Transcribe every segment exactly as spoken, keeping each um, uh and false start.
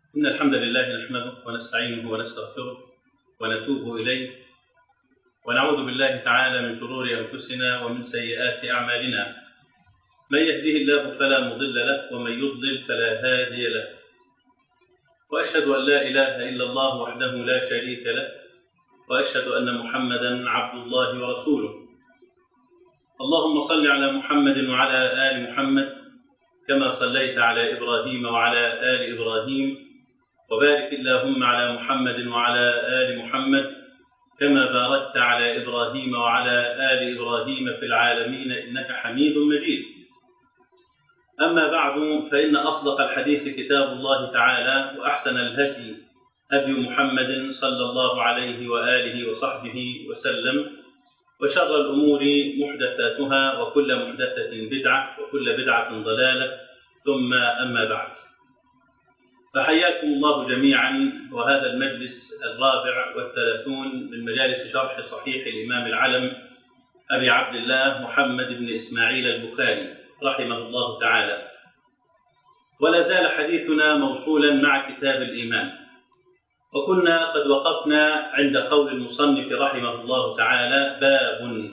إن الحمد لله نحمده ونستعينه ونستغفره ونتوب إليه ونعوذ بالله تعالى من شرور أنفسنا ومن سيئات أعمالنا. من يهده الله فلا مضل له ومن يضلل فلا هادي له، وأشهد أن لا إله إلا الله وحده لا شريك له، وأشهد أن محمدا عبد الله ورسوله. اللهم صل على محمد وعلى آل محمد كما صليت على إبراهيم وعلى آل إبراهيم، وبارك اللهم على محمد وعلى آل محمد كما باركت على إبراهيم وعلى آل إبراهيم في العالمين إنك حميد مجيد. أما بعد، فإن أصدق الحديث كتاب الله تعالى، وأحسن الهدي هدي محمد صلى الله عليه وآله وصحبه وسلم، وشر الأمور محدثاتها وكل محدثة بدعة وكل بدعة ضلالة، ثم أما بعد. فحياكم الله جميعا، وهذا المجلس الرابع والثلاثون من مجالس شرح صحيح الإمام العلم أبي عبد الله محمد بن إسماعيل البخاري رحمه الله تعالى. ولا زال حديثنا موصولا مع كتاب الإيمان، وكنا قد وقفنا عند قول المصنف رحمه الله تعالى: باب،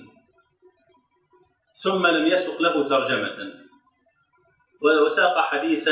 ثم لم يسق له ترجمة، وساق حديث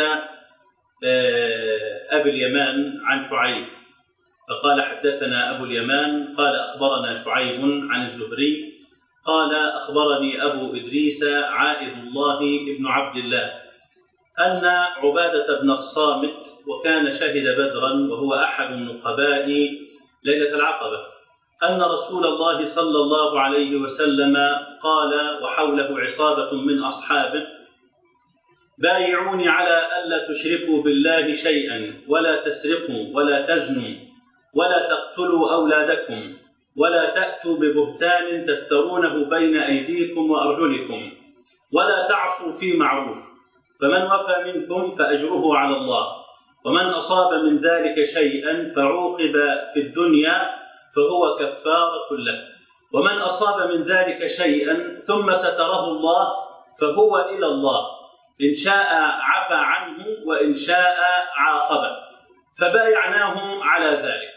أبي اليمان عن شعيب، فقال: حدثنا أبو اليمان قال أخبرنا شعيب عن الزهري قال أخبرني أبو إدريس عائذ الله بن عبد الله أن عبادة بن الصامت، وكان شهد بدرا وهو أحد النقباء ليلة العقبة، أن رسول الله صلى الله عليه وسلم قال وحوله عصابة من أصحابه: بايعوني على ألا تشركوا بالله شيئا، ولا تسرقوا ولا تزنوا ولا تقتلوا أولادكم، ولا تأتوا ببهتان تفترونه بين أيديكم وأرجلكم، ولا تعصوا في معروف، فمن وفى منكم فأجره على الله، ومن أصاب من ذلك شيئا فعوقب في الدنيا فهو كفارة له، ومن أصاب من ذلك شيئا ثم ستره الله فهو إلى الله، إن شاء عفى عنه وإن شاء عاقبه، فبايعناه على ذلك.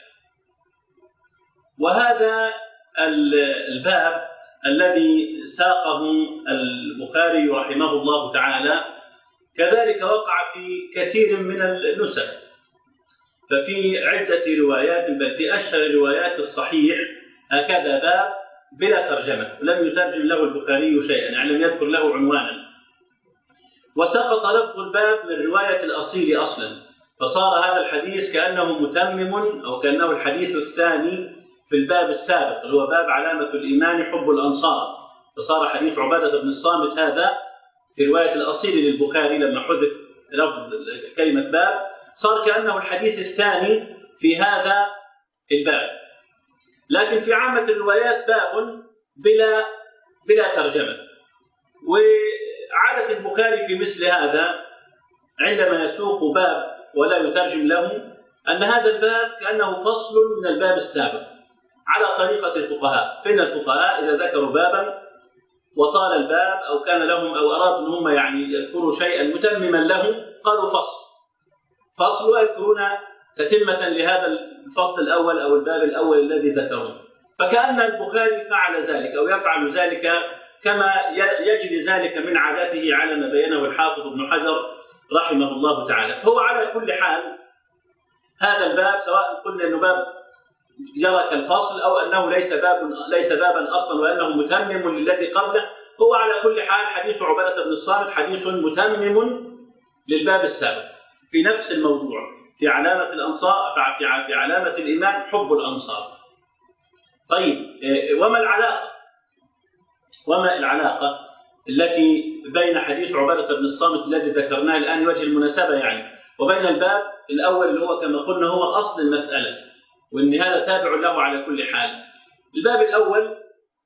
وهذا الباب الذي ساقه البخاري رحمه الله تعالى كذلك وقع في كثير من النسخ، ففي عدة روايات، بل في أشهر روايات الصحيح هكذا باب بلا ترجمة، لم يترجم له البخاري شيئا، يعني لم يذكر له عنوانا، وسقط لفظ الباب من رواية الأصيل أصلا، فصار هذا الحديث كأنه متمم أو كأنه الحديث الثاني في الباب السابق اللي هو باب علامة الإيمان حب الأنصار، فصار حديث عبادة بن الصامت هذا في رواية الأصيل للبخاري لما حذف لفظ كلمة باب، صار كأنه الحديث الثاني في هذا الباب. لكن في عامة الروايات باب بلا بلا ترجمة. وعادة البخاري في مثل هذا عندما يسوق باب ولا يترجم له أن هذا الباب كأنه فصل من الباب السابق، على طريقة الفقهاء. فإن الفقهاء إذا ذكروا بابا وطال الباب أو كان لهم أو أرادوا أن هم يعني يذكروا شيئا متمما له قالوا فصل فصل ويذكرون تتمة لهذا الفصل الأول أو الباب الأول الذي ذكروه. فكأن البخاري فعل ذلك أو يفعل ذلك كما يجري ذلك من عادته على ما بينه الحافظ ابن حجر رحمه الله تعالى. فهو على كل حال هذا الباب سواء قلنا أنه باب جرى كالفصل أو أنه ليس باب ليس بابا أصلا وأنه متمم للذي قبله، هو على كل حال حديث عبادة بن الصامت حديث متمم للباب السابق في نفس الموضوع، في علامة الأنصار، في علامة الإيمان حب الأنصار. طيب، وما العلاقة وما العلاقة التي بين حديث عبادة بن الصامت الذي ذكرناه الآن وجه المناسبة يعني، وبين الباب الأول اللي هو كما قلنا هو أصل المسألة، وإن هذا تابع له على كل حال. الباب الأول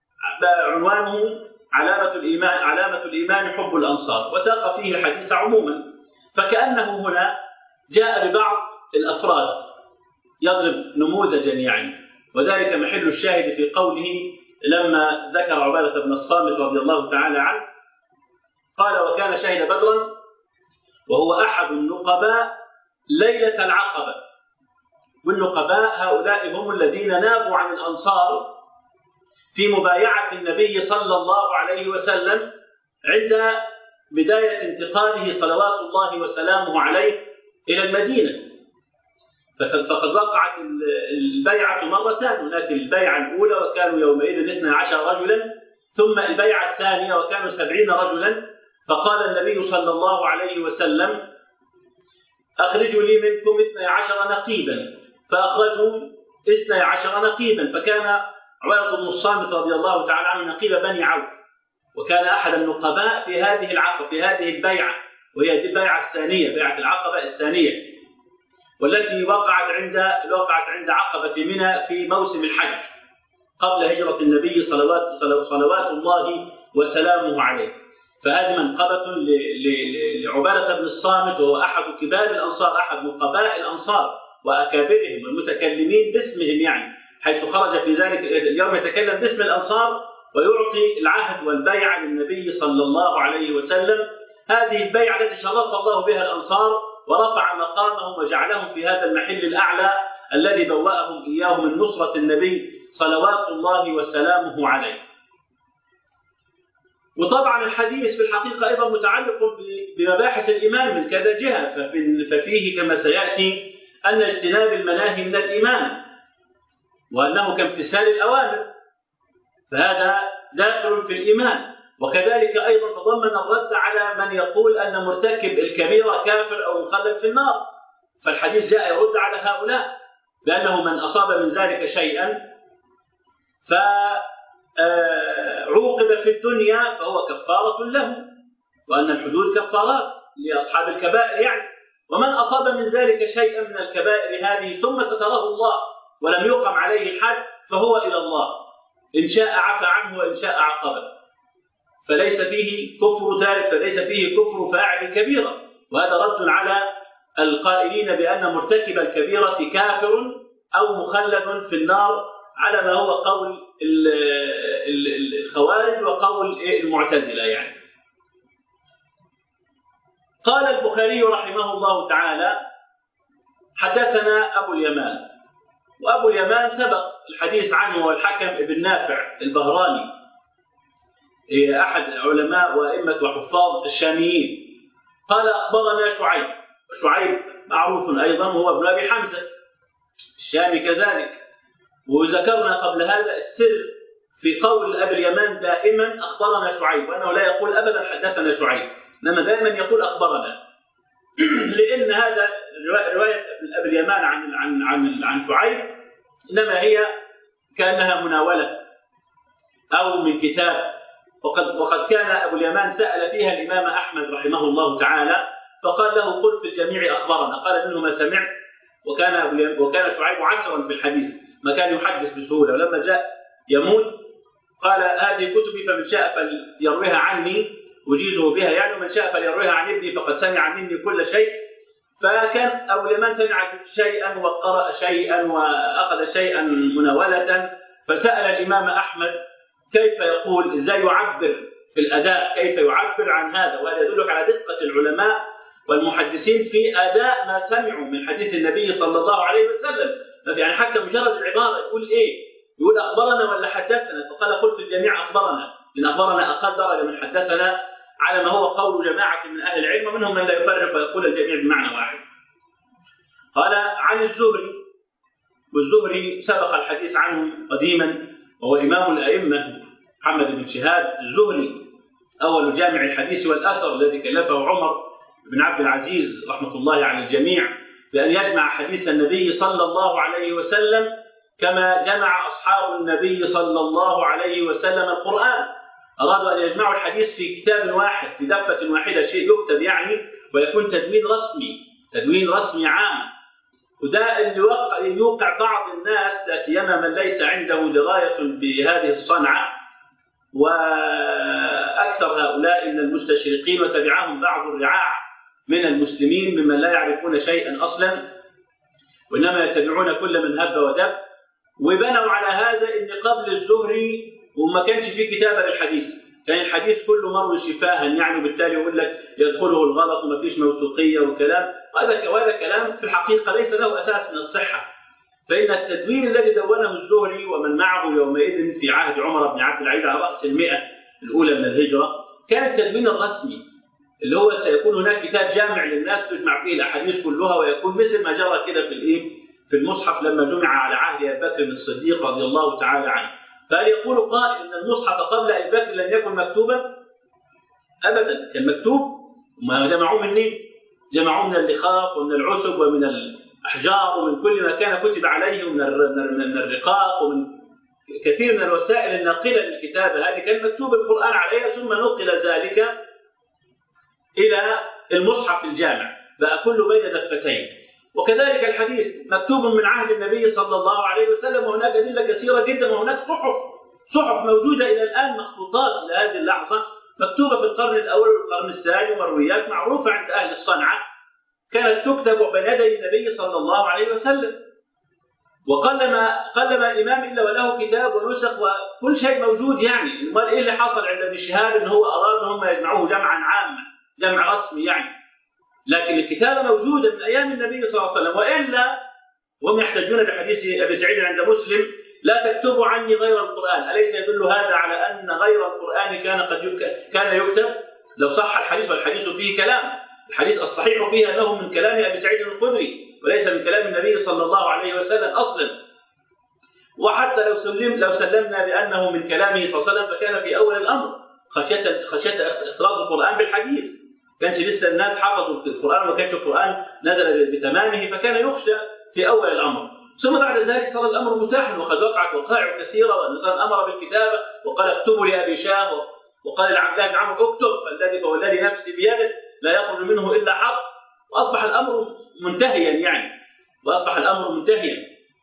عنوانه علامة الإيمان علامة الإيمان حب الأنصار، وساق فيه الحديث عموما، فكأنه هنا جاء ببعض الأفراد يضرب نموذجا يعني، وذلك محل الشاهد في قوله لما ذكر عبادة بن الصامت رضي الله تعالى عنه قال: وكان شهد بدرا وهو أحد النقباء ليلة العقبة، والنقباء هؤلاء هم الذين نابوا عن الأنصار في مبايعة النبي صلى الله عليه وسلم عند بداية انتقاله صلوات الله وسلامه عليه إلى المدينة. فقد وقعت البيعة مرتان، هناك البيعة الأولى وكانوا يومئذ اثنا عشر رجلا، ثم البيعة الثانية وكانوا سبعين رجلا. فقال النبي صلى الله عليه وسلم: أخرجوا لي منكم اثني عشر نقيبا، فأخرجوا اثني عشر نقيبا، فكان عبادة بن الصامت رضي الله تعالى عنه نقيب بني عوف، وكان أحد النقباء في هذه العقبة في هذه البيعة، وهي البيعة الثانية، بيعة العقبة الثانية، والتي وقعت عند وقعت عند عقبة منى في موسم الحج قبل هجرة النبي صلوات صلوات الله وسلامه عليه. فهذه منقبة لعبادة بن الصامت، وهو أحد كبار الأنصار، أحد نقباء الأنصار وأكابرهم المتكلمين باسمهم، يعني حيث خرج في ذلك اليوم يتكلم باسم الأنصار ويعطي العهد والبيعة للنبي صلى الله عليه وسلم. هذه البيعة التي شرف الله بها الأنصار ورفع مقامهم وجعلهم في هذا المحل الأعلى الذي بوأهم إياه من نصرة النبي صلوات الله وسلامه عليه. وطبعا الحديث في الحقيقة أيضا متعلق بمباحث الإيمان من كذا جهة، ففيه كما سيأتي أن اجتناب المناهي من الإيمان، وأنه كامتثال الأوامر، فهذا داخل في الإيمان. وكذلك أيضا تضمن الرد على من يقول أن مرتكب الكبيرة كافر أو مخلد في النار، فالحديث جاء يرد على هؤلاء بأنه من أصاب من ذلك شيئا فعوقب في الدنيا فهو كفارة له، وأن الحدود كفارات لأصحاب الكبائر يعني، ومن أصاب من ذلك شيئا من الكبائر هذه ثم ستره الله ولم يقم عليه الحد فهو إلى الله، إن شاء عفى عنه وإن شاء عاقبه، فليس فيه كفر ذلك، فليس فيه كفر فاعل الكبيرة. وهذا رد على القائلين بأن مرتكب الكبيرة كافر أو مخلد في النار، على ما هو قول الخوارج وقول المعتزلة يعني. قال البخاري رحمه الله تعالى: حدثنا أبو اليمان. وأبو اليمان سبق الحديث عنه، والحكم ابن نافع البهراني، أحد علماء وأئمة وحفاظ الشاميين. قال: أخبرنا شعيب. شعيب معروف أيضا هو ابن أبي حمزة الشامي كذلك. وذكرنا قبل هذا السر في قول أبي اليمان دائما أخبرنا شعيب، وأنه لا يقول أبدا حدثنا شعيب، إنما دائما يقول أخبرنا، لأن هذا رواية أبي اليمان عن عن عن عن شعيب إنما هي كأنها مناولة أو من كتاب. وقد وقد كان أبو اليمان سأل فيها الإمام أحمد رحمه الله تعالى، فقال له: قل في الجميع أخبرنا. قال: منه ما سمعت. وكان وكان شعيب عسرا في الحديث، ما كان يحدث بسهولة. ولما جاء يموت قال: هذه كتبي فمن شاء فليرويها عني، أجيزه بها يعني، ومن شاء فليرويها عن ابني فقد سمع مني كل شيء. فكان أبو اليمان سمع شيئا وقرأ شيئا وأخذ شيئا مناولة، فسأل الإمام أحمد كيف يقول، إزاي يعبر في الأداء، كيف يعبر عن هذا. وهذا يدلك على دقة العلماء والمحدثين في أداء ما سمعوا من حديث النبي صلى الله عليه وسلم. يعني حتى مجرد العبارة يقول إيه، يقول أخبرنا ولا حدثنا، فقال: قل في الجميع أخبرنا، إن أخبرنا أقل درجة من حدثنا، على ما هو قول جماعة من أهل العلم، ومنهم من لا يفرق ويقول الجميع بمعنى واحد. قال: عن الزهري. والزهري سبق الحديث عنه قديما، وهو إمام الأئمة محمد بن شهاب الزهري، أول جامع الحديث والأثر، الذي كلفه عمر بن عبد العزيز رحمة الله على الجميع بأن يجمع حديث النبي صلى الله عليه وسلم كما جمع أصحاب النبي صلى الله عليه وسلم القرآن. أرادوا أن يجمعوا الحديث في كتاب واحد، في دفة واحدة، شيء يكتب يعني، ويكون تدوين رسمي، تدوين رسمي عام. وده اللي يوقع بعض الناس، لا سيما من ليس عنده دراية بهذه الصنعة، وأكثر هؤلاء من المستشرقين وتبعهم بعض الرعاع من المسلمين ممن لا يعرفون شيئا أصلا، وإنما يتبعون كل من هب ودب. وبنوا على هذا إن قبل الزهري وما كانش فيه كتابة للحديث، كان الحديث كله مروي شفاها يعني، وبالتالي يقول لك يدخله الغلط وما فيش موثوقيه وكلام، وهذا وهذا كلام في الحقيقه ليس له اساس من الصحه. فإن التدوين الذي دونه الزهري ومن معه يومئذ في عهد عمر بن عبد العزيز على رأس المئة الأولى من الهجرة كان التدوين الرسمي، اللي هو سيكون هناك كتاب جامع للناس تجمع فيه الأحاديث كلها، ويكون مثل ما جرى كده في الإيه في المصحف لما جمع على عهد أبي بكر الصديق رضي الله تعالى عنه. فهل يقول قائل أن المصحف قبل أبي بكر لم يكن مكتوبا؟ أبدا، كان مكتوب. ما جمعوه منين؟ جمعوه من اللخاف ومن العسب ومن الأحجار ومن كل ما كان كتب عليه، ومن من الرقاق ومن كثير من الوسائل الناقلة للكتابة. هذه كان مكتوب القرآن عليها، ثم نقل ذلك إلى المصحف الجامع، بقى كله بين دفتين. وكذلك الحديث مكتوب من عهد النبي صلى الله عليه وسلم، وهناك أدلة كثيرة جدا، وهناك صحف صحف موجودة إلى الآن مخطوطات إلى هذه اللحظة مكتوبة في القرن الأول والقرن الثاني، ومرويات معروفة عند أهل الصنعة كانت تكتب بين يدي النبي صلى الله عليه وسلم. وقلما قلما الإمام إلا وله كتاب ونسخ وكل شيء موجود. يعني امال إيه اللي حصل عند ابن شهاب إن هو أراد أن هم يجمعوه جمعا عاما، جمع رسمي يعني، لكن الكتابة موجودة من أيام النبي صلى الله عليه وسلم. وإلا هم يحتجون بحديث أبي سعيد عند مسلم: لا تكتبوا عني غير القرآن. أليس يدل هذا على أن غير القرآن كان قد كان يكتب؟ لو صح الحديث، والحديث فيه كلام، الحديث الصحيح فيه أنه من كلام أبي سعيد الخدري وليس من كلام النبي صلى الله عليه وسلم أصلا. وحتى لو سلم لو سلمنا بأنه من كلامه صلى الله عليه وسلم فكان في أول الأمر خشية خشية اختلاط القرآن بالحديث. كانش لسه الناس حفظوا القرآن وما كانش القرآن نزل بتمامه، فكان يخشى في أول الأمر. ثم بعد ذلك صار الأمر متاحا، وقد وقعت وقائع كثيرة، والنبي أمر بالكتابة وقال: اكتبوا لأبي شاه، وقال لعبد الله بن عمرو: اكتب، فالذي فوالذي نفسي بيده لا يخرج منه إلا حق. وأصبح الأمر منتهيا يعني، وأصبح الأمر منتهيا.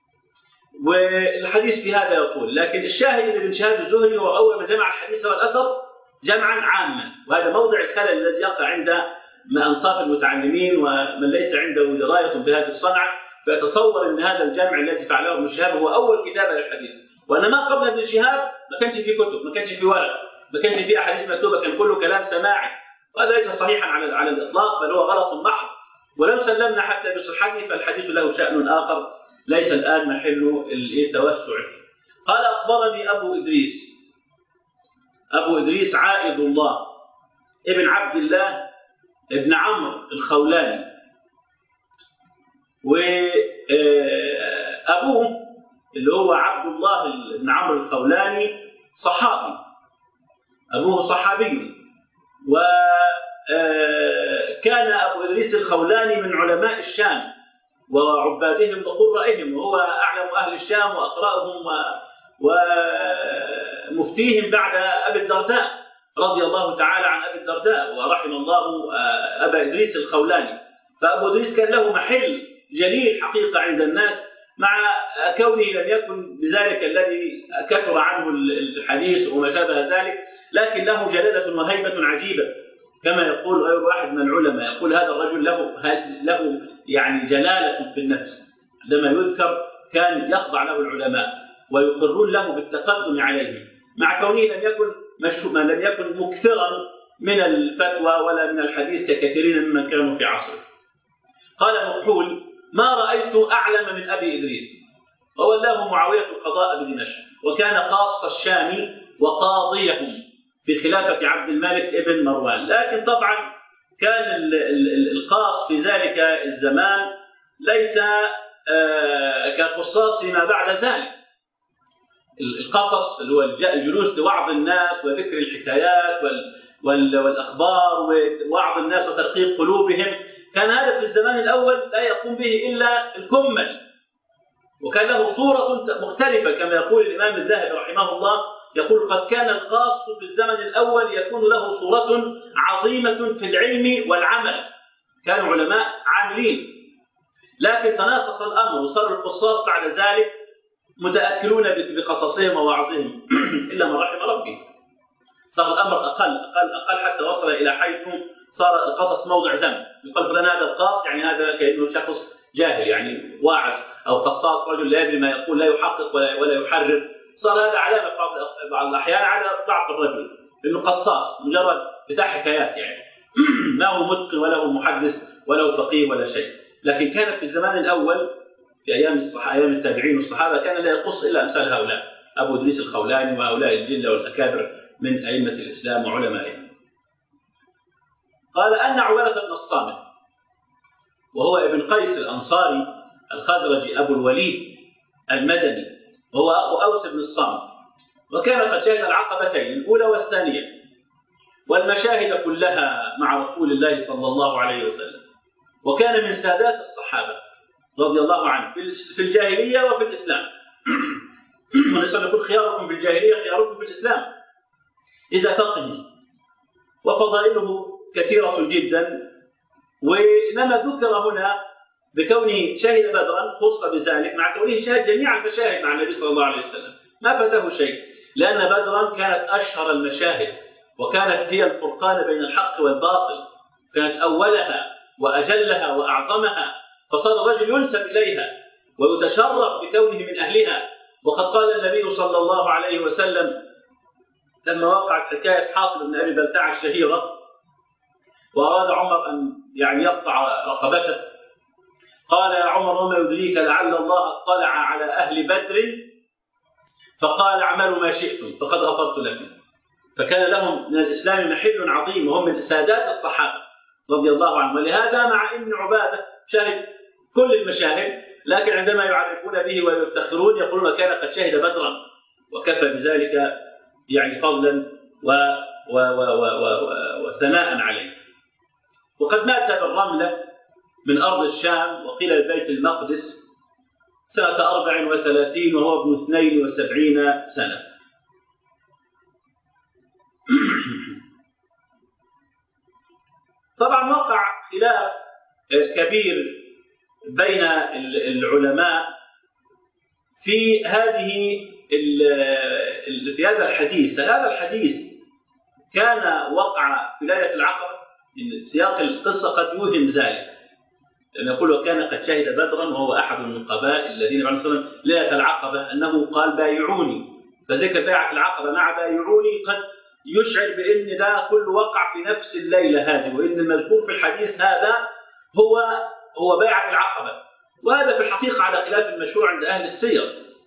والحديث في هذا يقول، لكن الشاهد ابن شهاب الزهري هو أول من جمع الحديث والأثر جمعا عاما، وهذا موضع الخلل الذي يقع عند أنصاف المتعلمين ومن ليس عنده دراية بهذه الصنعة، فيتصور أن هذا الجمع الذي فعله ابن شهاب هو أول كتابة للحديث. وأن ما قبل ابن شهاب ما كانش في كتب، ما كانش في ورق، ما كانش في أحاديث مكتوبة، كان كله كلام سماعي، وهذا ليس صحيحا على على الإطلاق، بل هو غلط محض. ولو سلمنا حتى بصحته فالحديث له شأن آخر ليس الآن محل التوسع فيه. قال: أخبرني أبو إدريس أبو إدريس عائد الله ابن عبد الله ابن عمرو الخولاني، وأبوه اللي هو عبد الله بن عمرو الخولاني صحابي، أبوه صحابي. وكان أبو إدريس الخولاني من علماء الشام وعبادهم وقرائهم، وهو أعلم أهل الشام وأقرأهم ومفتيهم بعد أبي الدرداء رضي الله تعالى عن أبي الدرداء، ورحم الله أبا إدريس الخولاني. فأبو إدريس كان له محل جليل حقيقة عند الناس، مع كونه لم يكن بذلك الذي كثر عنه الحديث وما شابه ذلك، لكن له جلالة وهيبة عجيبة، كما يقول غير واحد من العلماء، يقول هذا الرجل له له يعني جلالة في النفس، عندما يذكر كان يخضع له العلماء ويقرون له بالتقدم عليه، مع كونه لم يكن مشهوما، لم يكن مكثرا من الفتوى ولا من الحديث ككثيرين ممن كانوا في عصره. قال مكحول: ما رأيت أعلم من أبي إدريس. وولاه معاوية القضاء بدمشق، وكان قاص الشام وقاضيهم في خلافة عبد الملك ابن مروان. لكن طبعا كان القاص في ذلك الزمان ليس كقصاص ما بعد ذلك. القصص اللي هو الجلوس لوعظ الناس وذكر الحكايات والأخبار ووعظ الناس وترقيق قلوبهم، كان هذا في الزمان الأول لا يقوم به إلا الكمل، وكان له صورة مختلفة، كما يقول الإمام الذهبي رحمه الله، يقول: قد كان القاص في الزمن الأول يكون له صورة عظيمة في العلم والعمل، كانوا علماء عاملين، لكن تناقص الأمر وصار القصاص بعد ذلك متأكلون بقصصهم ووعظهم إلا من رحم ربي. صار الأمر أقل أقل أقل حتى وصل إلى حيث صار القصص موضع ذم، يقال فلان هذا القاص، يعني هذا كأنه شخص جاهل، يعني واعظ أو قصاص رجل لا يدري ما يقول، لا يحقق ولا ولا يحرر. صار هذا علامة بعض الأحيان على ضعف الرجل، انه قصاص مجرد بتاع حكايات يعني ما هو متقن ولا هو محدث ولا هو فقيه ولا شيء. لكن كان في الزمان الاول في ايام الصحابه ايام التابعين والصحابه كان لا يقص الا امثال هؤلاء، ابو ادريس الخولاني وهؤلاء الجله والاكابر من ائمه الاسلام وعلمائهم. قال ان عباده بن الصامت وهو ابن قيس الانصاري الخزرجي ابو الوليد المدني وهو اخو اوس بن الصامت، وكان قد شهد العقبتين الاولى والثانيه والمشاهد كلها مع رسول الله صلى الله عليه وسلم، وكان من سادات الصحابه رضي الله عنه في الجاهليه وفي الاسلام. والنبي صلى الله عليه وسلم يقول خياركم في الجاهليه خياركم في الاسلام اذا فقهوا، وفضائله كثيره جدا. وانما ذكر هنا بكونه شهد بدرا خص بذلك مع كونه شهد جميع المشاهد مع النبي صلى الله عليه وسلم، ما فاته شيء، لان بدرا كانت اشهر المشاهد وكانت هي الفرقان بين الحق والباطل، كانت اولها واجلها واعظمها، فصار الرجل ينسب اليها ويتشرف بكونه من اهلها. وقد قال النبي صلى الله عليه وسلم لما وقعت حكايه حاصب بن ابي بلتعه الشهيره واراد عمر ان يعني يقطع رقبته، قال يا عمر وما يدريك لعل الله اطلع على اهل بدر فقال اعملوا ما شئتم فقد غفرت لكم. فكان لهم من الاسلام محل عظيم وهم من سادات الصحابه رضي الله عنهم. ولهذا مع ابن عباده شهد كل المشاهد، لكن عندما يعرفون به ويفتخرون يقولون كان قد شهد بدرا، وكفى بذلك يعني فضلا و و و و و وثناء عليه. وقد مات بالرمله من ارض الشام وقيل البيت المقدس سنه أربع وثلاثين وهو ابن اثنين وسبعين سنه. طبعا وقع خلاف كبير بين العلماء في هذه في هذا الحديث. هذا الحديث كان وقع في ليله العقبه، ان سياق القصه قد يوهم ذلك، لأن يقول وكان قد شهد بدرا وهو احد النقباء الذين عليه الصلاه والسلام ليله العقبه انه قال بايعوني، فذكر بيعه العقبه مع بايعوني قد يشعر بان ده كله وقع في نفس الليله هذه، وان المذكور في الحديث هذا هو هو بيعه العقبه. وهذا في الحقيقه على خلاف المشهور عند اهل السير،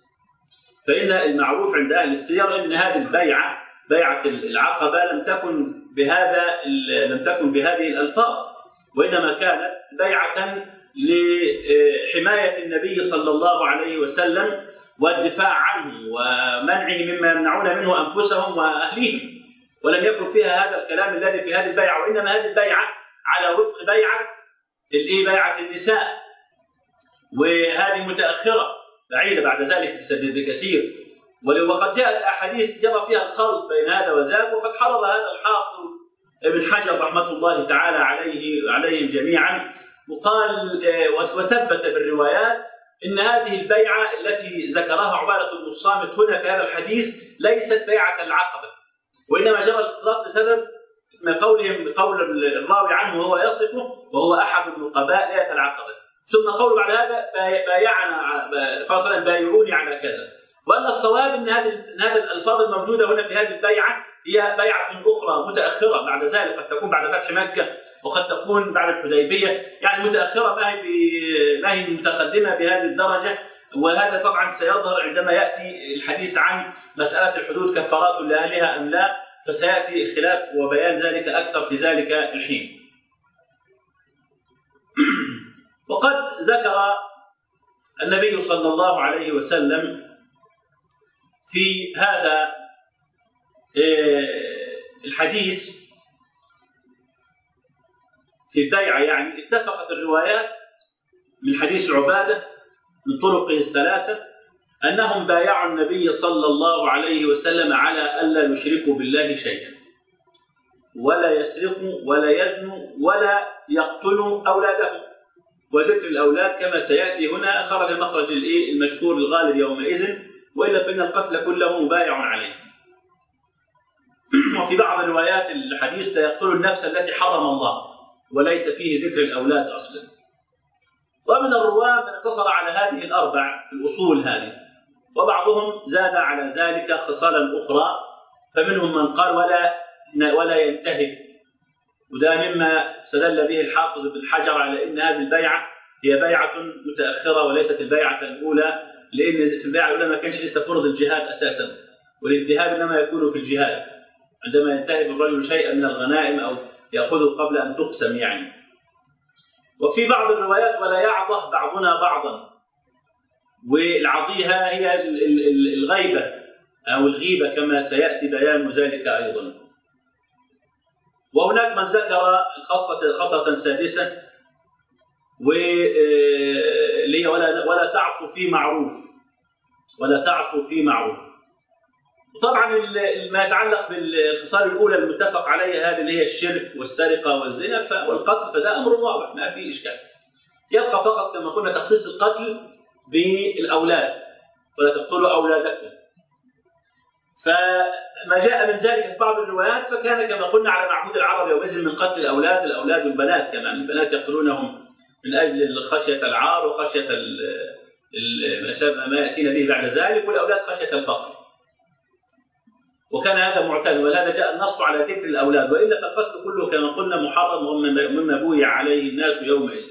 فان المعروف عند اهل السير ان هذه البيعه بيعه العقبه لم تكن بهذا لم تكن بهذه الالفاظ، وانما كانت بيعه لحمايه النبي صلى الله عليه وسلم والدفاع عنه ومنعه مما يمنعون منه انفسهم واهليهم، ولم يكن فيها هذا الكلام الذي في هذه البيعه، وانما هذه البيعه على وفق بيعه الايه بيعه النساء، وهذه متاخره بعيده بعد ذلك بكثير. وقد جاءت احاديث جرى فيها الخلط بين هذا وذاك، وقد حرر هذا الحافظ ابن حجر رحمه الله تعالى عليه عليهم جميعا، وقال وثبت بالروايات ان هذه البيعه التي ذكرها عباده بن الصامت هنا في هذا الحديث ليست بيعه العقبه، وانما جرى الاختلاط بسبب ما قولهم قول الراوي عنه وهو يصفه وهو احد النقباء ليله العقبه، ثم قول بعد هذا بايعنا فاصلا بايعوني على كذا. وان الصواب ان هذه ان هذه الالفاظ الموجوده هنا في هذه البيعه هي بيعه اخرى متاخره بعد ذلك، قد تكون بعد فتح مكه وقد تكون بعد الحديبيه، يعني متاخره ما هي ما هي متقدمه بهذه الدرجه. وهذا طبعا سيظهر عندما ياتي الحديث عن مساله الحدود كفارات لاهلها ام لا، فسياتي خلاف وبيان ذلك اكثر في ذلك الحين. وقد ذكر النبي صلى الله عليه وسلم في هذا الحديث في البيعة، يعني اتفقت الروايات من حديث عبادة من طرقه الثلاثة أنهم بايعوا النبي صلى الله عليه وسلم على ألا يشركوا بالله شيئا، ولا يسرقوا ولا يزنوا ولا يقتلوا أولادهم. وذكر الأولاد كما سيأتي هنا خرج المخرج المشهور الغالب يومئذ، وإلا فإن القتل كله مبايع عليه. وفي بعض روايات الحديث يقتل النفس التي حرم الله، وليس فيه ذكر الأولاد أصلا. ومن الرواة من اقتصر على هذه الأربع الأصول هذه، وبعضهم زاد على ذلك خصالا أخرى، فمنهم من قال ولا ولا ينتهب. وده مما استدل به الحافظ ابن حجر على ان هذه البيعه هي بيعه متاخره وليست البيعه الاولى، لان في البيعه الاولى ما كانش لسه فرض الجهاد اساسا، والانتهاب انما يكون في الجهاد عندما ينتهب الرجل شيئا من الغنائم او ياخذه قبل ان تقسم يعني. وفي بعض الروايات ولا يعضه بعضنا بعضا، والعضيها هي الغيبه او الغيبه كما سياتي بيان ذلك ايضا. وهناك من ذكر خطة خطة سادسة واللي هي ولا ولا تعفو في معروف، ولا تعفو في معروف. وطبعا ما يتعلق بالخصال الاولى المتفق عليها هذه اللي هي الشرك والسرقه والزنا والقتل فده امر واضح ما فيه اشكال. يبقى فقط كما قلنا تخصيص القتل بالاولاد، ولا تقتلوا اولادكم. فما جاء من ذلك في بعض الروايات فكان كما قلنا على معهود العرب يومئذ من قتل الاولاد، الاولاد والبنات كمان، البنات يقتلونهم من اجل خشيه العار وخشيه ما ياتينا به بعد ذلك، والاولاد خشيه الفقر. وكان هذا معتاد، ولهذا جاء النص على ذكر الاولاد، والا فالقتل كله كما قلنا محرم ومما بويع عليه الناس يومئذ.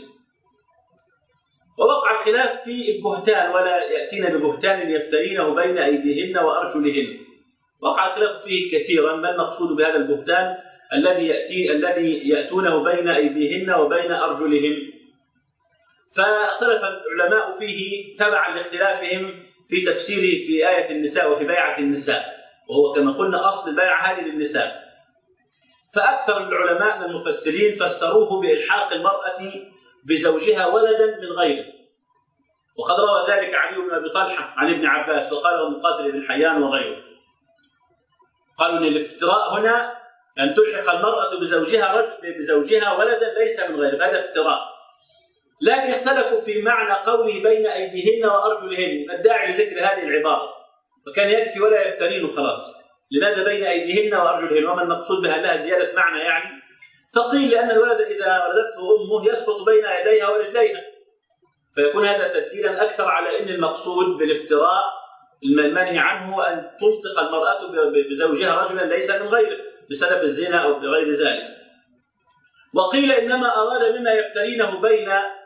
ووقع الخلاف في البهتان، ولا ياتين ببهتان يفترينه بين ايديهن وارجلهن. وقع الخلاف فيه كثيرا، ما المقصود بهذا البهتان الذي ياتي الذي ياتونه بين ايديهن وبين ارجلهن. فاختلف العلماء فيه تبعا لاختلافهم في تفسيره في آية النساء وفي بيعة النساء، وهو كما قلنا أصل البيعة هذه للنساء. فأكثر العلماء من المفسرين فسروه بإلحاق المرأة بزوجها ولدا من غيره، وقد روى ذلك علي بن أبي طلحة عن ابن عباس، وقاله مقاتل بن حيان وغيره. قالوا أن الافتراء هنا أن تلحق المرأة بزوجها بزوجها ولدا ليس من غيره، هذا افتراء. لكن اختلفوا في معنى قوله بين أيديهن وأرجلهن، الداعي لذكر هذه العبارة، وكان يكفي ولا يفترين خلاص. لماذا بين أيديهن وأرجلهن؟ وما المقصود بها؟ لها زيادة معنى يعني. فقيل لأن الولد إذا ولدته أمه يسقط بين يديها ورجليها، فيكون هذا تدليلا أكثر على أن المقصود بالافتراء المنهي عنه أن تلصق المرأة بزوجها رجلا ليس من غيره بسبب الزنا أو بغير ذلك. وقيل إنما أراد مما يفترينه بين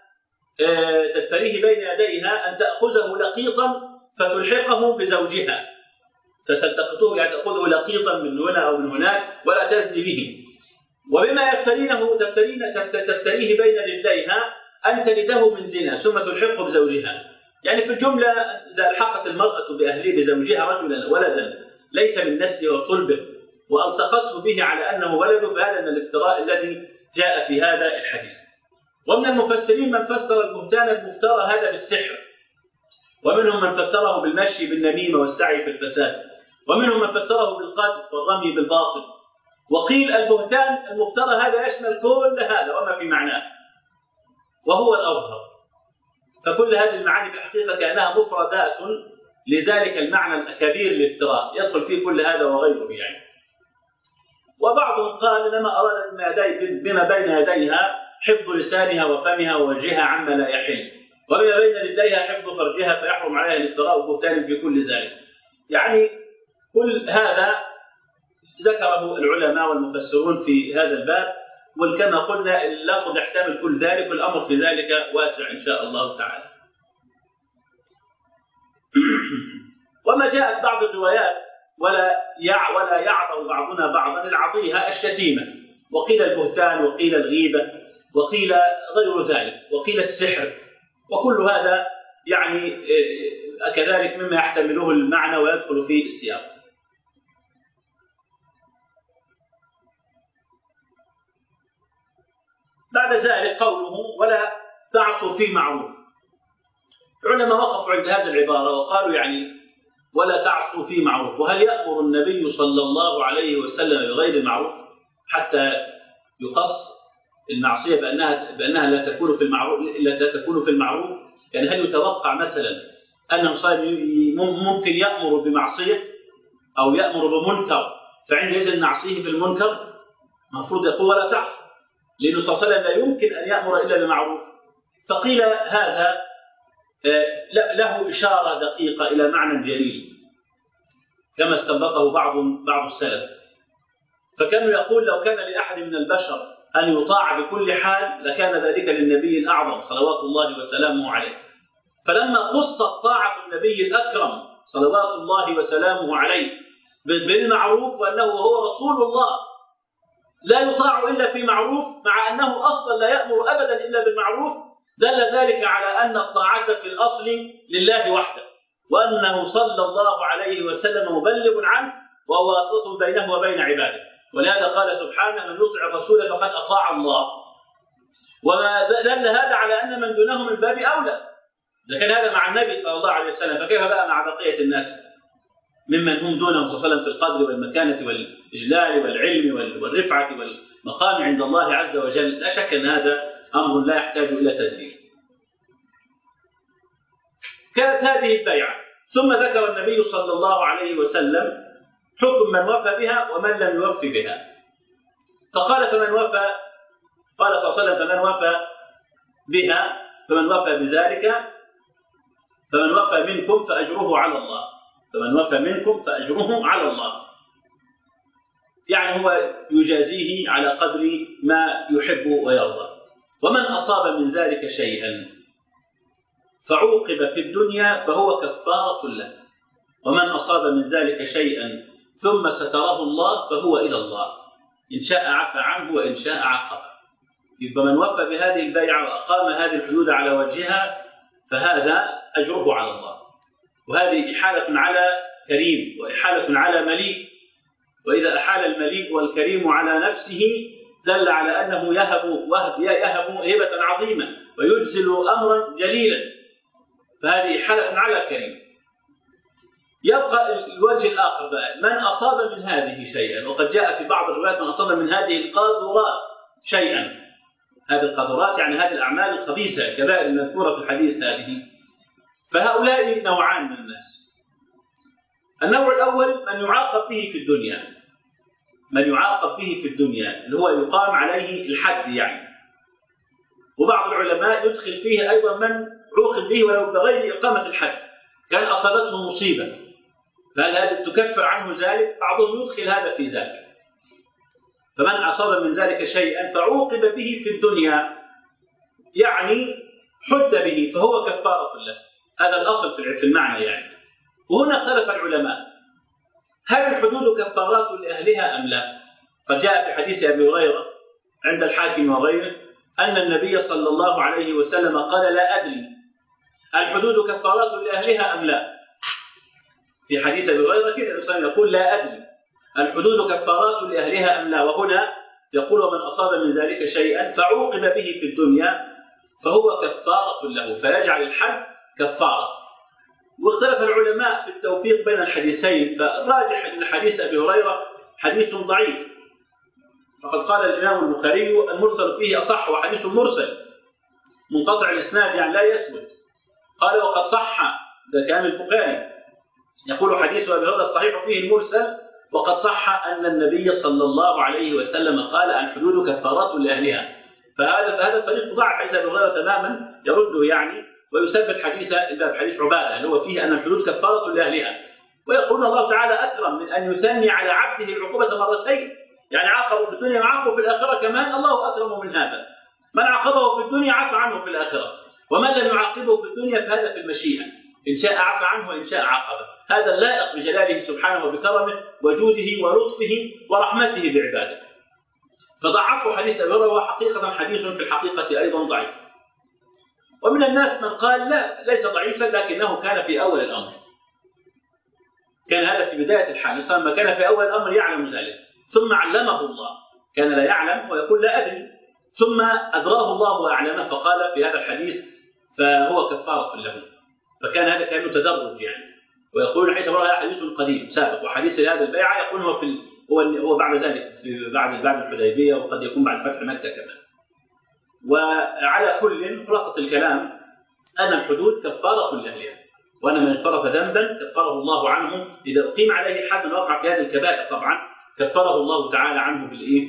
تفتريه بين يديها أن تأخذه لقيطا فتلحقه بزوجها، فتلتقطه يعني تأخذه لقيطا من هنا أو من هناك ولا تزني به. وبما يفترينه تفتريه بين رجليها أن تلده من زنا ثم تلحقه بزوجها. يعني في الجملة إذا الحقت المرأة بأهله بزوجها رجلا ولدا ليس من نسله وصلبه وألصقته به على أنه ولده، فهذا من الافتراء الذي جاء في هذا الحديث. ومن المفسرين من فسر البهتان المفترى هذا بالسحر، ومنهم من فسره بالمشي بالنميمة والسعي في الفساد، ومنهم من فسره بالقذف والرمي بالباطل. وقيل البهتان المفترى هذا يشمل كل هذا وما في معناه، وهو الأظهر. فكل هذه المعاني في الحقيقة كأنها مفردات لذلك المعنى الكبير للافتراء، يدخل فيه كل هذا وغيره يعني. وبعضهم قال انما اراد بما بين يديها حفظ لسانها وفمها ووجهها عما لا يحل، وبما بين رجليها حفظ فرجها فيحرم عليها الافتراء والبهتان في كل ذلك. يعني كل هذا ذكره العلماء والمفسرون في هذا الباب، وكما قلنا اللفظ يحتمل كل ذلك والامر في ذلك واسع ان شاء الله تعالى. وما جاءت بعض الروايات ولا يع ولا يعطى بعضنا بعضا العطيها الشتيمه، وقيل البهتان، وقيل الغيبه، وقيل غير ذلك، وقيل السحر، وكل هذا يعني كذلك مما يحتمله المعنى ويدخل في السياق. بعد ذلك قوله ولا تعصوا في معروف. العلماء وقفوا عند هذه العبارة وقالوا يعني ولا تعصوا في معروف، وهل يأمر النبي صلى الله عليه وسلم بغير المعروف حتى يقص المعصية بأنها بأنها لا تكون في المعروف لا تكون في المعروف؟ يعني هل يتوقع مثلا أن ممكن يأمر بمعصية أو يأمر بمنكر فعندئذ نعصيه في المنكر؟ المفروض يقول ولا تعصوا، لأنه صلى الله عليه وسلم لا يمكن أن يأمر إلا بمعروف. فقيل هذا له إشارة دقيقة إلى معنى جليل كما استنبطه بعض بعض السلف. فكانوا يقول لو كان لأحد من البشر أن يطاع بكل حال لكان ذلك للنبي الأعظم صلوات الله وسلامه عليه. فلما قصت طاعة النبي الأكرم صلوات الله وسلامه عليه بالمعروف وأنه هو رسول الله لا يطاع إلا في معروف، مع أنه أصلا لا يأمر أبدا إلا بالمعروف، دل ذلك على أن الطاعة في الأصل لله وحده، وأنه صلى الله عليه وسلم مبلغ عنه وواسط بينه وبين عباده. ولهذا قال سبحانه: من يطع الرسول فقد أطاع الله. وما دل هذا على أن من دونه من باب أولى. إذا كان هذا مع النبي صلى الله عليه وسلم فكيف بقى مع بقية الناس ممن هم دونه صلى الله عليه وسلم في القدر والمكانة والإجلال والعلم والرفعة والمقام عند الله عز وجل؟ لا شك أن هذا أمر لا يحتاج إلى تدليل. كانت هذه البيعة، ثم ذكر النبي صلى الله عليه وسلم حكم من وفى بها ومن لم يوفي بها. فقال: فمن وفى، قال صلى الله عليه وسلم: فمن وفى بها فمن وفى بذلك فمن وفى منكم فأجره على الله. فمن وفى منكم فأجره على الله، يعني هو يجازيه على قدر ما يحب ويرضى. ومن أصاب من ذلك شيئا فعوقب في الدنيا فهو كفارة له، ومن أصاب من ذلك شيئا ثم ستره الله فهو إلى الله، إن شاء عفى عنه وإن شاء عاقبه. يبقى من وفى بهذه البيعة وأقام هذه الحدود على وجهها فهذا أجره على الله، وهذه إحالة على كريم وإحالة على مليء. وإذا أحال المليء والكريم على نفسه دل على أنه يهب وهب يهب هبة عظيمة ويجزل أمرا جليلا، فهذه إحالة على كريم. يبقى الوجه الآخر بقى: من أصاب من هذه شيئا، وقد جاء في بعض الروايات من أصاب من هذه القاذورات شيئا. هذه القاذورات يعني هذه الأعمال الخبيثة الكبائر المذكورة في الحديث هذه. فهؤلاء نوعان من الناس. النوع الأول من يعاقب به في الدنيا، من يعاقب به في الدنيا اللي هو يقام عليه الحد يعني. وبعض العلماء يدخل فيه أيضا من عوقب به ولو بغير إقامة الحد، كان أصابته مصيبة فهل هذا تكفر عنه ذلك؟ بعضهم يدخل هذا في ذلك. فمن أصاب من ذلك شيئا فعوقب به في الدنيا يعني حد به فهو كفارة له. هذا الأصل في المعنى يعني. وهنا اختلف العلماء: هل الحدود كفارات لأهلها أم لا؟ فجاء في حديث أبي هريرة عند الحاكم وغيره أن النبي صلى الله عليه وسلم قال: لا أدري الحدود كفارات لأهلها أم لا؟ في حديث أبي هريرة كده الإنسان يقول: لا أدري الحدود كفارات لأهلها أم لا، وهنا يقول: ومن أصاب من ذلك شيئا فعوقب به في الدنيا فهو كفارة له، فيجعل الحد كفارة. واختلف العلماء في التوفيق بين الحديثين، فالراجح أن حديث أبي هريرة حديث ضعيف، فقد قال الإمام البخاري: المرسل فيه أصح، وحديث مرسل منقطع الإسناد يعني لا يثبت. قال: وقد صح، ده كان البخاري يقول: حديث أبي هريرة الصحيح فيه المرسل، وقد صح أن النبي صلى الله عليه وسلم قال: الحدود كفارات لأهلها. فهذا فهذا الطريق ضعف حديث أبي هريرة تماما يرده يعني، ويثبت حديث الباب حديث عبادة اللي هو فيه أن الحدود كفارة لأهلها. ويقول الله تعالى أكرم من أن يثني على عبده العقوبة مرتين، يعني عاقبه في الدنيا وعاقبه في الآخرة كمان، الله أكرم من هذا. من عاقبه في الدنيا عفى عنه في الآخرة، ومن لم يعاقبه في الدنيا فهذا في المشيئة، إن شاء عفى عنه وإن شاء عاقبه. هذا اللائق بجلاله سبحانه وبكرمه وجوده ولطفه ورحمته بعباده. فضعفوا حديث أبي هريرة، وهو حقيقة حديث في الحقيقة أيضا ضعيف. ومن الناس من قال: لا، ليس ضعيفا لكنه كان في أول الأمر. كان هذا في بداية الحال، لما كان في أول الأمر يعلم ذلك، ثم علمه الله، كان لا يعلم ويقول لا أدري، ثم أدراه الله وأعلمه فقال في هذا الحديث فهو كفارة له. فكان هذا كأنه تدرج يعني. ويقول حديث هذا حديث قديم سابق، وحديث هذا البيعة يقول هو في هو هو بعد ذلك في بعد بعد الحديبية، وقد يكون بعد فتح مكة كمان. وعلى كل خلاصة الكلام أن الحدود كفارة لأهلها، وأن من اقترف ذنبا كفره الله عنه إذا أقيم عليه حد وقع في هذه الكبائر طبعا كفره الله تعالى عنه بالإيه؟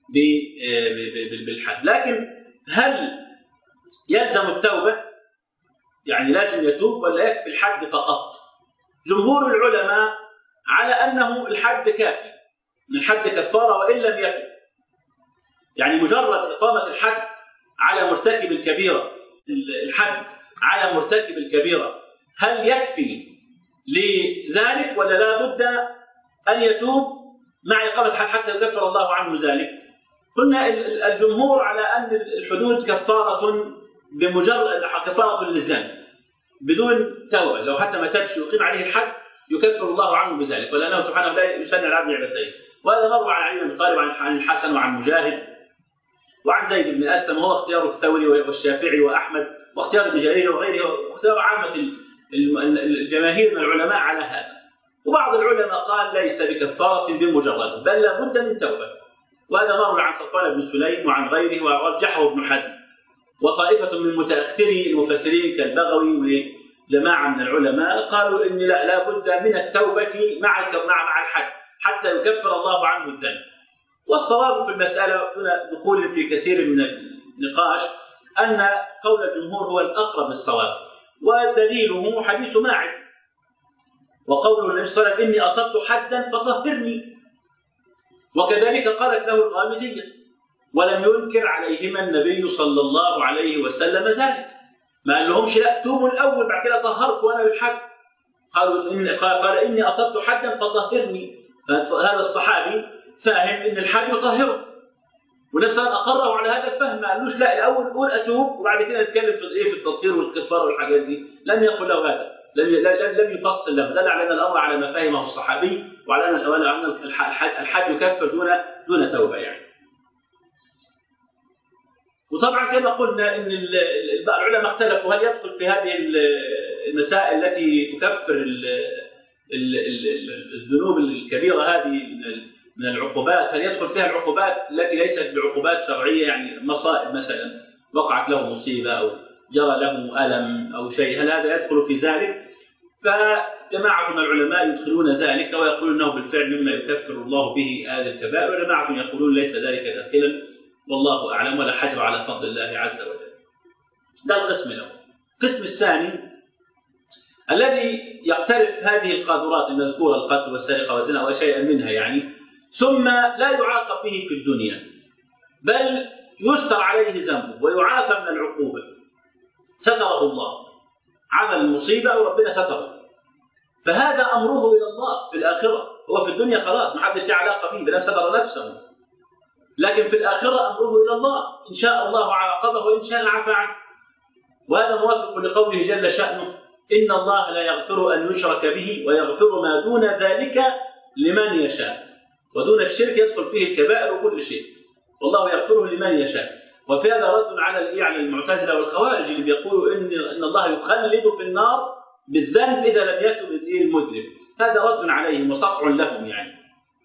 بالحد. لكن هل يلزم التوبة؟ يعني لازم يتوب ولا يكفي الحد فقط؟ جمهور العلماء على أنه الحد كافي، من حد كفارة وإن لم يكن. يعني مجرد إقامة الحد على مرتكب الكبيرة، الحد على مرتكب الكبيرة هل يكفي لذلك ولا لا بد أن يتوب مع إقامة الحد حتى يكفر الله عنه ذلك؟ قلنا الجمهور على أن الحدود كفارة بمجرد كفارة للذنب بدون توبة، لو حتى ما تبش يقيم عليه الحد يكفر الله عنه بذلك، ولأنه سبحانه لا يسنى العبد لعبتين. وهذا مر عن علي بن طالب عن الحسن وعن مجاهد وعن زيد بن أسلم، وهو اختيار الثوري والشافعي وأحمد واختيار ابن جرير وغيره واختيار عامة الجماهير من العلماء على هذا. وبعض العلماء قال ليس بكفارة بمجرد بل لابد من توبة، وهذا مر عن صفوان بن سليم وعن غيره ورجحه ابن حزم وطائفة من متأخري المفسرين كالبغوي وجماعة من العلماء قالوا إن لا لابد من التوبة مع مع مع الحد حتى يكفر الله عنه الذنب. والصواب في المسألة دون دخول في كثير من النقاش أن قول الجمهور هو الأقرب للصواب، ودليله حديث ماعز وقوله النبي صلى الله عليه وسلم إني أصبت حدا فطهرني، وكذلك قالت له الغامدية، ولم ينكر عليهما النبي صلى الله عليه وسلم ذلك، ما قال لهمش لا توبوا الأول بعد كده طهرت وأنا بالحد، قالوا إن قال إني أصبت حدا فطهرني. فهذا الصحابي فاهم إن الحد يطهره، ونفس أقره على هذا الفهم، ما قالوش لا الأول قول أتوب وبعد كده نتكلم في إيه في التطهير والكفارة والحاجات دي، لم يقل له هذا، لم لم يفصل له، دل على أن الأمر على ما فهمه الصحابي وعلى أن الحد يكفر دون دون توبة يعني. وطبعا كما قلنا ان العلماء اختلفوا هل يدخل في هذه المسائل التي تكفر الذنوب الكبيره هذه من العقوبات، هل يدخل فيها العقوبات التي ليست بعقوبات شرعيه، يعني مصائب مثلا وقعت له مصيبه او جرى له الم او شيء، هل هذا يدخل في ذلك؟ فجماعه من العلماء يدخلون ذلك ويقولون انه بالفعل مما يكفر الله به هذه الكبائر، وجماعه يقولون ليس ذلك داخلا، والله أعلم، ولا حجر على فضل الله عز وجل. ده القسم الأول. القسم الثاني الذي يقترف هذه القاذورات المذكورة، القتل والسرقة والزنا وشيئا منها يعني، ثم لا يعاقب به في الدنيا بل يستر عليه ذنبه ويعافى من العقوبة، ستره الله، عمل مصيبة وربنا ستره، فهذا أمره إلى الله في الآخرة. هو في الدنيا خلاص ما حدش له علاقة به، بل ستر نفسه، لكن في الآخرة أمره إلى الله، إن شاء الله عاقبه وإن شاء عفى عنه. وهذا موافق لقوله جل شأنه إن الله لا يغفر أن يشرك به ويغفر ما دون ذلك لمن يشاء، ودون الشرك يدخل فيه الكبائر وكل شيء، والله يغفره لمن يشاء. وفي هذا رد على على المعتزلة والخوارج اللي بيقولوا إن إن الله يخلد في النار بالذنب إذا لم يتب المذنب، هذا رد عليهم وصفع لهم يعني.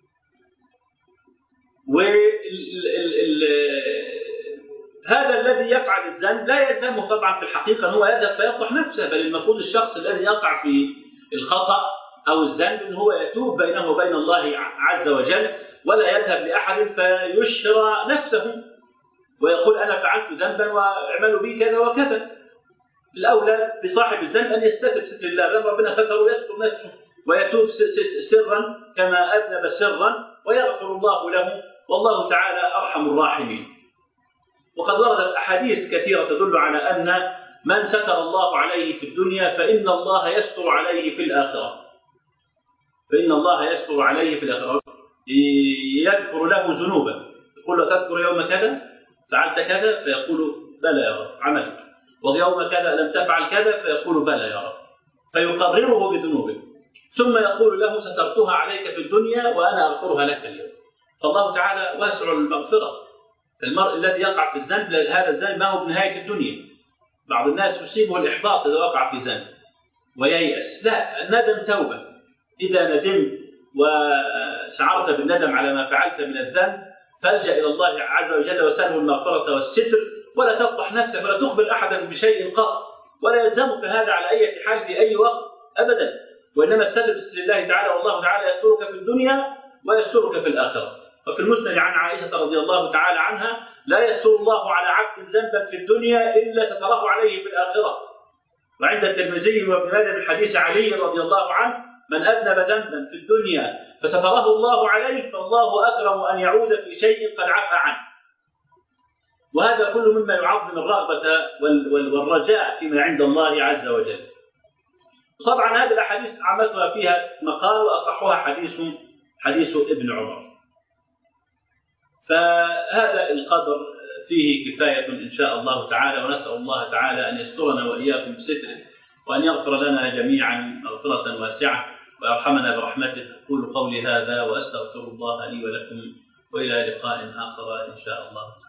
وهذا الذي يفعل الذنب لا يلزمه طبعا في الحقيقة أن هو يذهب فيفضح نفسه، بل المفروض الشخص الذي يقع في الخطأ أو الذنب أن هو يتوب بينه وبين الله عز وجل، ولا يذهب لأحد فيشهر نفسه ويقول أنا فعلت ذنبا واعملوا بي كذا وكذا. الأولى في صاحب الذنب أن يستتر ستر الله، لما ربنا ستره ويستر نفسه ويتوب سرا كما أذنب سرا ويغفر الله له، والله تعالى أرحم الراحمين. وقد وردت أحاديث كثيرة تدل على أن من ستر الله عليه في الدنيا فإن الله يستر عليه في الآخرة، فإن الله يستر عليه في الآخرة، يذكر له ذنوبا، يقول له تذكر يوم كذا فعلت كذا فيقول بلى يا رب عملت، ويوم كذا لم تفعل كذا فيقول بلى يا رب، فيقرره بذنوبه، ثم يقول له سترتها عليك في الدنيا وأنا أغفرها لك اليوم. فالله تعالى واسع المغفرة. المرء الذي يقع في الذنب هذا الذنب ما هو بنهاية الدنيا. بعض الناس يصيبه الإحباط إذا وقع في ذنب وييأس، لا، الندم توبة. إذا ندمت وشعرت بالندم على ما فعلت من الذنب فالجأ إلى الله عز وجل وسأله المغفرة والستر، ولا تفضح نفسك ولا تخبر أحدا بشيء قط، ولا يلزمك هذا على أي حال في أي وقت أبدا، وإنما استتر بستر الله تعالى، والله تعالى يسترك في الدنيا ويسترك في الآخرة. وفي المسند عن عائشة رضي الله تعالى عنها لا يستر الله على عبد ذنبا في الدنيا إلا ستره عليه في الآخرة. وعند الترمذي وابن ماجه من حديث علي رضي الله عنه من أذنب ذنبا في الدنيا فستره الله عليه فالله أكرم أن يعود في شيء قد عفى عنه. وهذا كله مما يعظم الرغبة والرجاء فيما عند الله عز وجل. طبعا هذه الأحاديث عملتها فيها مقال وأصحها حديث حديث ابن عمر. فهذا القدر فيه كفاية إن شاء الله تعالى، ونسأل الله تعالى أن يسترنا وإياكم بستره وأن يغفر لنا جميعا مغفرة واسعة ويرحمنا برحمته. أقول قولي هذا وأستغفر الله لي ولكم، وإلى لقاء آخر إن شاء الله.